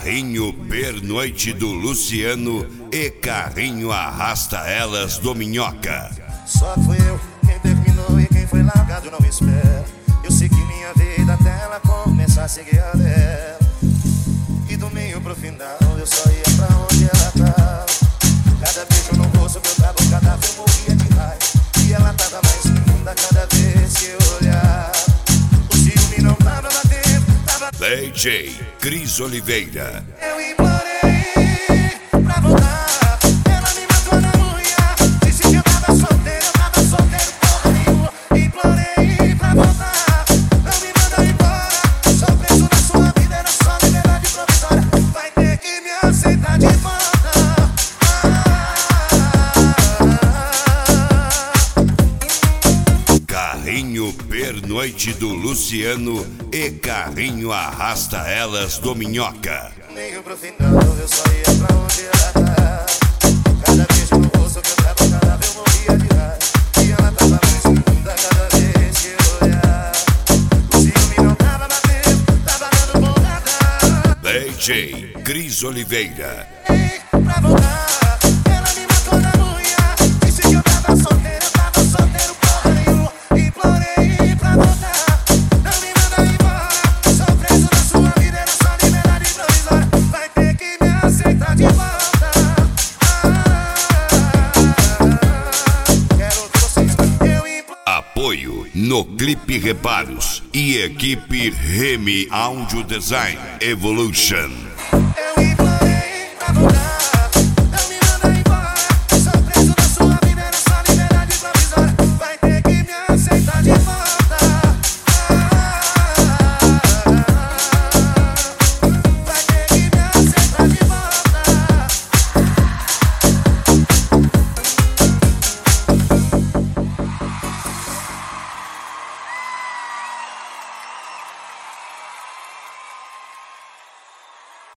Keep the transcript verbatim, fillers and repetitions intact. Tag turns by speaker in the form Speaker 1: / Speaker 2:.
Speaker 1: Carrinho Pernoite do Luciano e Carrinho Arrasta Elas do Minhoca.
Speaker 2: Só fui eu quem terminou e quem foi largado não espera. Eu segui minha vida até ela começar a seguir a dela. E do meio pro final eu só ia pra onde ela tava. Cada beijo no rosto que eu tava, o cadáver eu morria de raiva. E ela tava mais linda cada vez que eu olhava. O ciúme não tava batendo, tava...
Speaker 1: D J Cris Oliveira.
Speaker 2: Eu implorei pra voltar. Ela me matou na unha. Disse que eu tava solteiro, eu tava solteiro porra nenhuma. Implorei pra voltar. Não me manda embora. Sou preso na sua vida, era só liberdade provisória. Vai ter que me aceitar de volta.
Speaker 1: Carrinho Pernoite do Luciano e Carrinho Arrasta Elas do Minhoca.
Speaker 2: Meio pro final eu só ia pra onde ela tá. Cada beijo no rosto que eu tava, cada vez eu morria de raiva. E ela tava mais linda cada vez que eu olhava. O ciúme não tava batendo, tava dando porrada.
Speaker 1: D J Cris Oliveira.
Speaker 2: Ei, pra voltar, ela me matou na unha. Disse que eu tava solteiro, eu tava solteiro porra nenhuma. Implorei pra voltar, não me manda embora. Sou preso na sua vida, era só liberdade provisória. Vai ter que me aceitar de volta. Quero que vocês eu imploro.
Speaker 1: Apoio no Clipe Reparos e equipe Remy Audio Design Evolution.